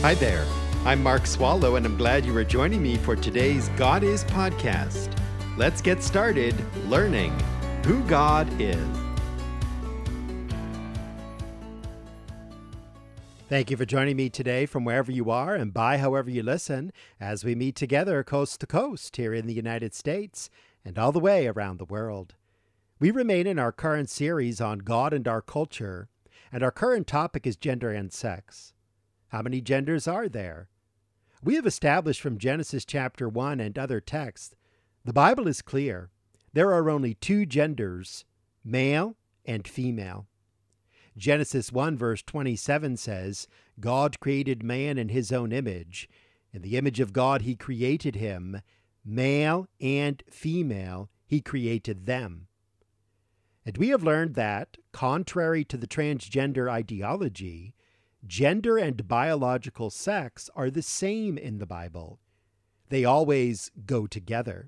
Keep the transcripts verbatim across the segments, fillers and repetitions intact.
Hi there. I'm Mark Swallow, and I'm glad you are joining me for today's God Is podcast. Let's get started learning who God is. Thank you for joining me today from wherever you are and by however you listen as we meet together coast to coast here in the United States and all the way around the world. We remain in our current series on God and our culture, and our current topic is gender and sex. How many genders are there? We have established from Genesis chapter one and other texts, the Bible is clear. There are only two genders, male and female. Genesis one verse twenty-seven says, God created man in his own image. In the image of God he created him. Male and female he created them. And we have learned that, contrary to the transgender ideology, gender and biological sex are the same in the Bible. They always go together.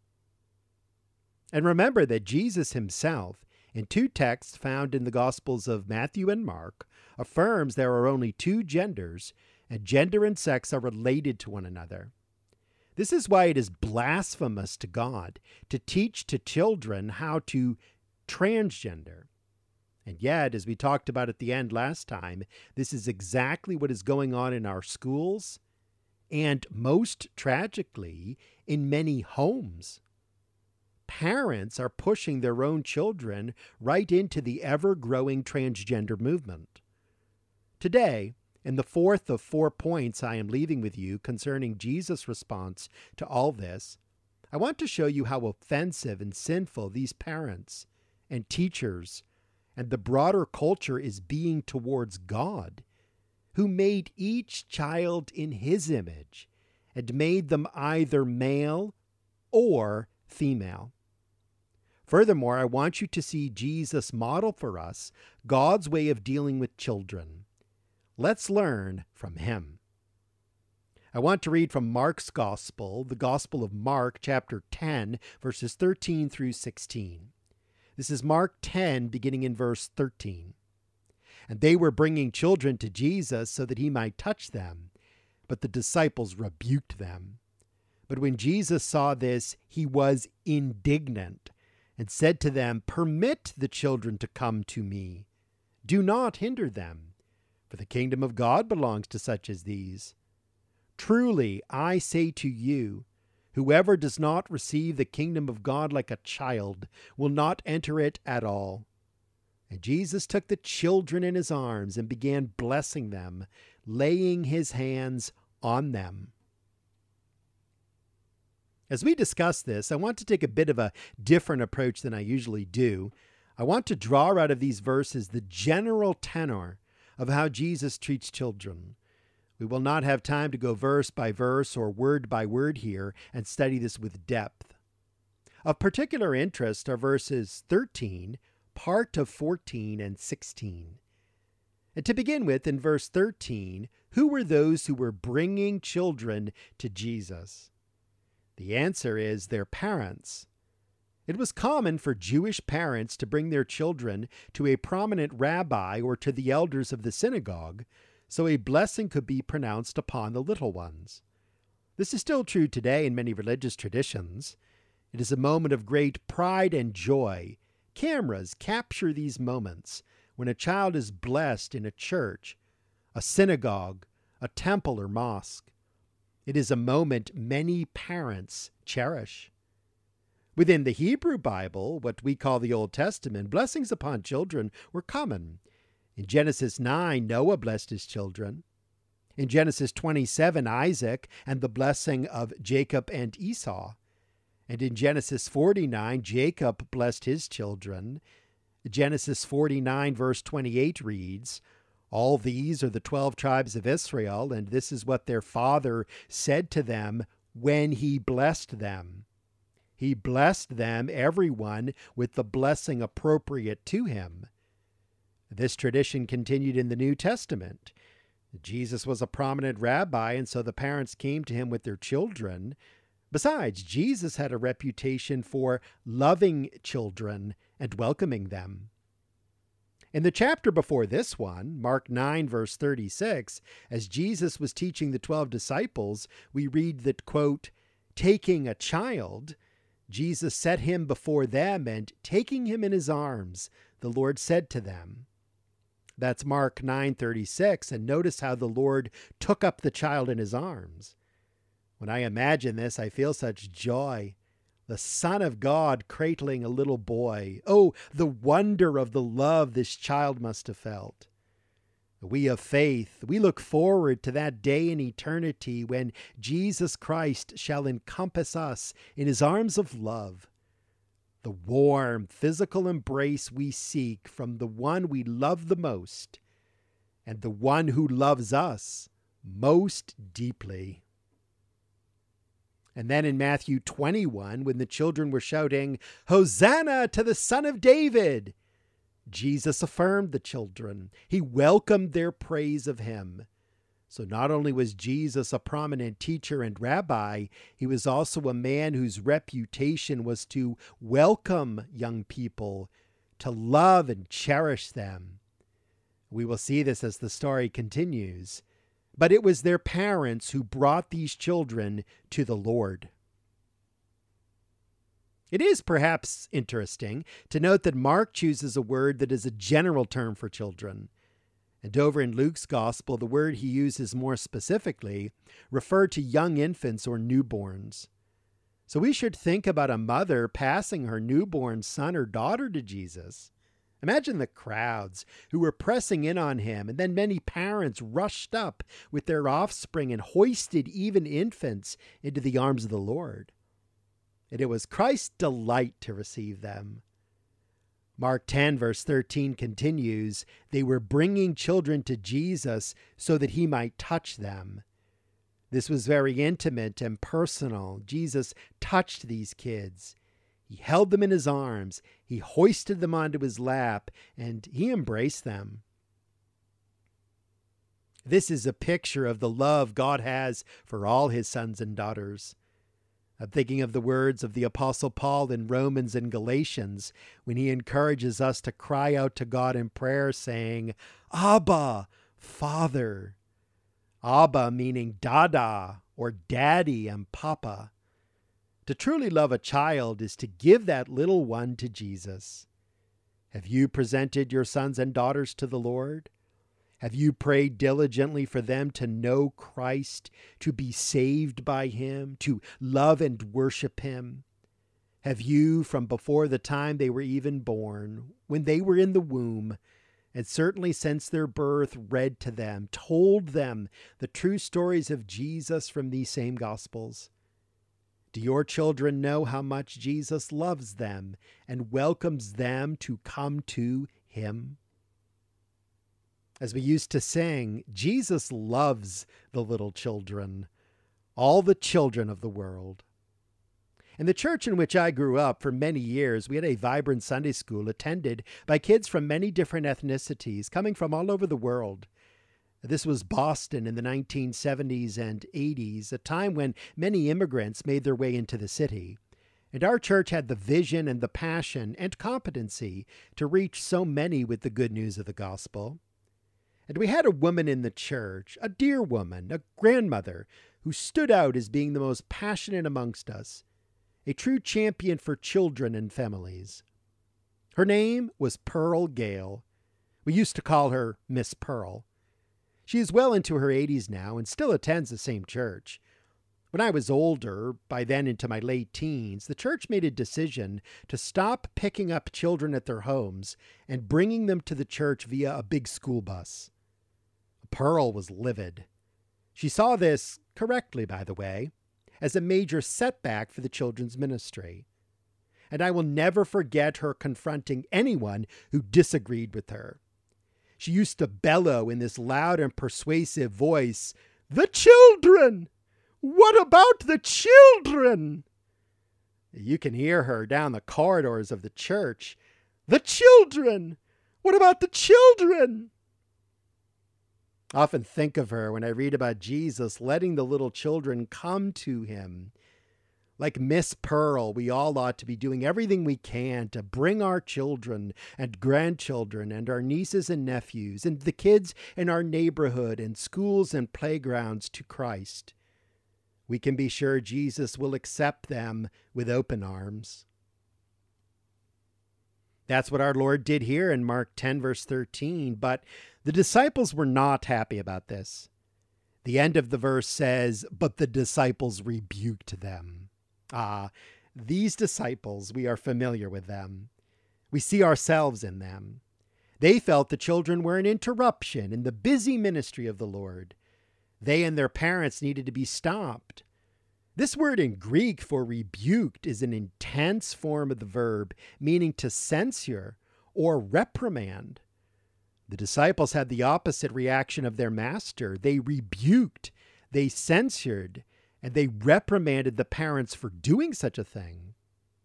And remember that Jesus himself, in two texts found in the Gospels of Matthew and Mark, affirms there are only two genders, and gender and sex are related to one another. This is why it is blasphemous to God to teach to children how to transgender. And yet, as we talked about at the end last time, this is exactly what is going on in our schools and, most tragically, in many homes. Parents are pushing their own children right into the ever-growing transgender movement. Today, in the fourth of four points I am leaving with you concerning Jesus' response to all this, I want to show you how offensive and sinful these parents and teachers and the broader culture is being towards God, who made each child in his image and made them either male or female. Furthermore, I want you to see Jesus model for us God's way of dealing with children. Let's learn from him. I want to read from Mark's Gospel, the Gospel of Mark, chapter ten, verses thirteen through sixteen. This is Mark ten, beginning in verse thirteen. And they were bringing children to Jesus so that he might touch them, but the disciples rebuked them. But when Jesus saw this, he was indignant and said to them, Permit the children to come to me. Do not hinder them, for the kingdom of God belongs to such as these. Truly, I say to you, whoever does not receive the kingdom of God like a child will not enter it at all. And Jesus took the children in his arms and began blessing them, laying his hands on them. As we discuss this, I want to take a bit of a different approach than I usually do. I want to draw out of these verses the general tenor of how Jesus treats children. We will not have time to go verse by verse or word by word here and study this with depth. Of particular interest are verses thirteen, part of fourteen, and sixteen. And to begin with, in verse thirteen, who were those who were bringing children to Jesus? The answer is their parents. It was common for Jewish parents to bring their children to a prominent rabbi or to the elders of the synagogue, so a blessing could be pronounced upon the little ones. This is still true today in many religious traditions. It is a moment of great pride and joy. Cameras capture these moments when a child is blessed in a church, a synagogue, a temple, or mosque. It is a moment many parents cherish. Within the Hebrew Bible, what we call the Old Testament, blessings upon children were common. In Genesis nine, Noah blessed his children. In Genesis twenty-seven, Isaac and the blessing of Jacob and Esau. And in Genesis forty-nine, Jacob blessed his children. Genesis forty-nine, verse twenty-eight reads, All these are the twelve tribes of Israel, and this is what their father said to them when he blessed them. He blessed them, everyone, with the blessing appropriate to him. This tradition continued in the New Testament. Jesus was a prominent rabbi, and so the parents came to him with their children. Besides, Jesus had a reputation for loving children and welcoming them. In the chapter before this one, Mark nine, verse thirty-six, as Jesus was teaching the twelve disciples, we read that, quote, taking a child, Jesus set him before them, and taking him in his arms, the Lord said to them. That's Mark nine thirty-six, and notice how the Lord took up the child in his arms. When I imagine this, I feel such joy. The Son of God cradling a little boy. Oh, the wonder of the love this child must have felt. We of faith, we look forward to that day in eternity when Jesus Christ shall encompass us in his arms of love. The warm physical embrace we seek from the one we love the most, and the one who loves us most deeply. And then in Matthew twenty-one, when the children were shouting, Hosanna to the Son of David, Jesus affirmed the children. He welcomed their praise of him. So not only was Jesus a prominent teacher and rabbi, he was also a man whose reputation was to welcome young people, to love and cherish them. We will see this as the story continues. But it was their parents who brought these children to the Lord. It is perhaps interesting to note that Mark chooses a word that is a general term for children. And over in Luke's gospel, the word he uses more specifically referred to young infants or newborns. So we should think about a mother passing her newborn son or daughter to Jesus. Imagine the crowds who were pressing in on him, and then many parents rushed up with their offspring and hoisted even infants into the arms of the Lord. And it was Christ's delight to receive them. Mark ten, verse thirteen continues, they were bringing children to Jesus so that he might touch them. This was very intimate and personal. Jesus touched these kids. He held them in his arms, he hoisted them onto his lap, and he embraced them. This is a picture of the love God has for all his sons and daughters. I'm thinking of the words of the Apostle Paul in Romans and Galatians when he encourages us to cry out to God in prayer saying, Abba, Father. Abba meaning Dada or Daddy and Papa. To truly love a child is to give that little one to Jesus. Have you presented your sons and daughters to the Lord? Have you prayed diligently for them to know Christ, to be saved by him, to love and worship him? Have you, from before the time they were even born, when they were in the womb, and certainly since their birth, read to them, told them the true stories of Jesus from these same Gospels? Do your children know how much Jesus loves them and welcomes them to come to him? As we used to sing, Jesus loves the little children, all the children of the world. In the church in which I grew up for many years, we had a vibrant Sunday school attended by kids from many different ethnicities coming from all over the world. This was Boston in the nineteen seventies and eighties, a time when many immigrants made their way into the city. And our church had the vision and the passion and competency to reach so many with the good news of the gospel. And we had a woman in the church, a dear woman, a grandmother, who stood out as being the most passionate amongst us, a true champion for children and families. Her name was Pearl Gale. We used to call her Miss Pearl. She is well into her eighties now and still attends the same church. When I was older, by then into my late teens, the church made a decision to stop picking up children at their homes and bringing them to the church via a big school bus. Pearl was livid. She saw this, correctly by the way, as a major setback for the children's ministry. And I will never forget her confronting anyone who disagreed with her. She used to bellow in this loud and persuasive voice, "The children! What about the children?" You can hear her down the corridors of the church. "The children! What about the children?" I often think of her when I read about Jesus letting the little children come to him. Like Miss Pearl, we all ought to be doing everything we can to bring our children and grandchildren and our nieces and nephews and the kids in our neighborhood and schools and playgrounds to Christ. We can be sure Jesus will accept them with open arms. That's what our Lord did here in Mark ten, verse thirteen, but the disciples were not happy about this. The end of the verse says, "But the disciples rebuked them." Ah, these disciples, we are familiar with them. We see ourselves in them. They felt the children were an interruption in the busy ministry of the Lord. They and their parents needed to be stopped. This word in Greek for rebuked is an intense form of the verb, meaning to censure or reprimand. The disciples had the opposite reaction of their master. They rebuked, they censured, and they reprimanded the parents for doing such a thing.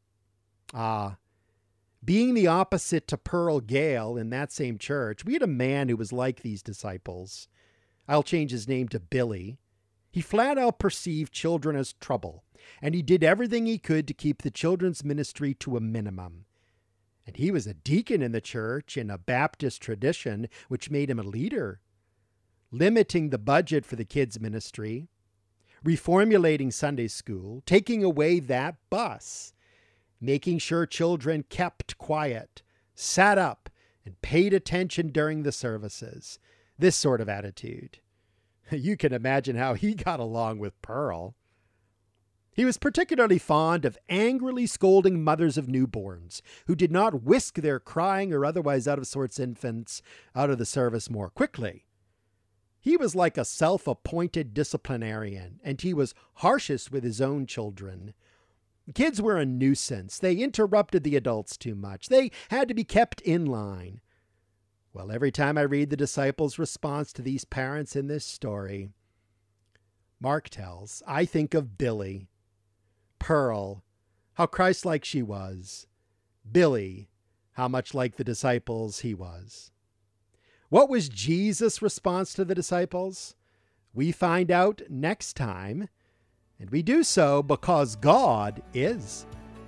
Ah, being the opposite to Pearl Gale in that same church, we had a man who was like these disciples. I'll change his name to Billy. He flat out perceived children as trouble, and he did everything he could to keep the children's ministry to a minimum. And he was a deacon in the church in a Baptist tradition, which made him a leader, limiting the budget for the kids' ministry, reformulating Sunday school, taking away that bus, making sure children kept quiet, sat up, and paid attention during the services. This sort of attitude. You can imagine how he got along with Pearl. He was particularly fond of angrily scolding mothers of newborns who did not whisk their crying or otherwise out of sorts infants out of the service more quickly. He was like a self-appointed disciplinarian, and he was harshest with his own children. Kids were a nuisance. They interrupted the adults too much. They had to be kept in line. Well, every time I read the disciples' response to these parents in this story, Mark tells, I think of Billy, Pearl, how Christ-like she was, Billy, how much like the disciples he was. What was Jesus' response to the disciples? We find out next time, and we do so because God is.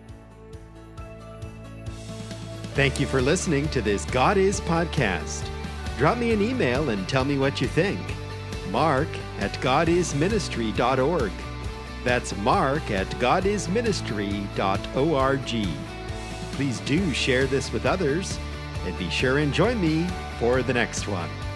Thank you for listening to this God Is podcast. Drop me an email and tell me what you think. Mark at godisministry dot org. That's Mark at godisministry dot org. Please do share this with others, and be sure and join me for the next one.